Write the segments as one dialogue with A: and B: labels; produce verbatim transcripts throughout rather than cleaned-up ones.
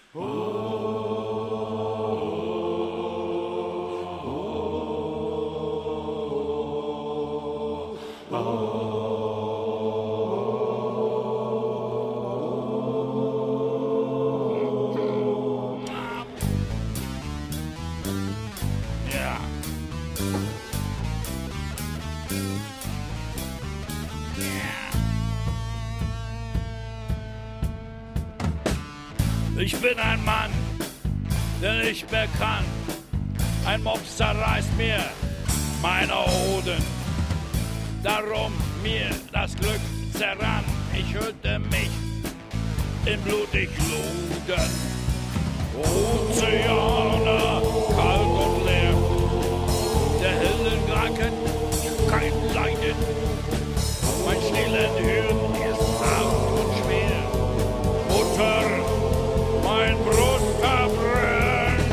A: Ich bin ein Mann, der nicht mehr kann. Ein Mops zerreißt mir meine Hoden. Darum mir das Glück zerrann. Ich hüllte mich in blutig Luden. Ozeane, kalt und leer. Der Heldenkraken, kein Leiden. Mein stillen Hirn ist hart und schwer. Mutter, mein Brust verbrennt.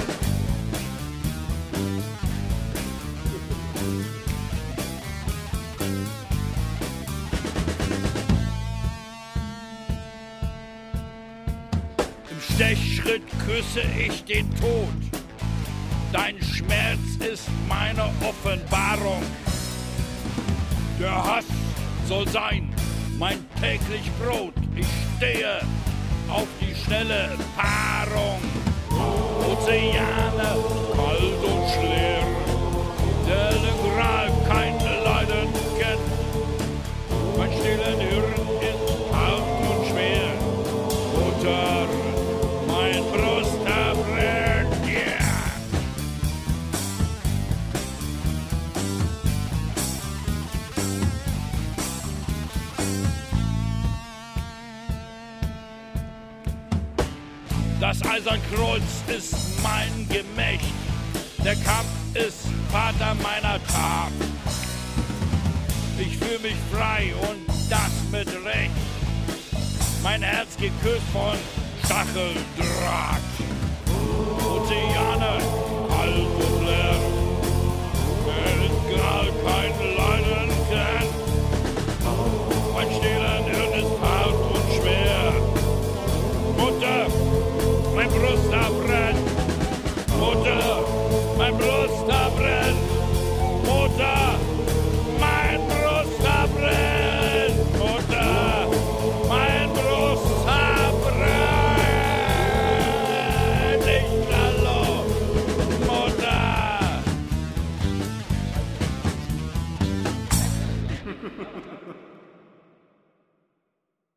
A: Im Stechschritt küsse ich den Tod. Dein Schmerz ist meine Offenbarung. Der Hass soll sein mein täglich Brot. Ich stehe auf die schnelle Paarung. Ozeane, kalt und schwer. Der Gral kein Leiden kennt. Mein stillen Hirn ist hart und schwer. Mutter, mein Brust verbrennt, yeah. Das Eisernkreuz ist mein Gemächt. Der Kampf ist Vater meiner Tat. Ich fühle mich frei und das mit Recht. Mein Herz geküsst von Stacheldraht.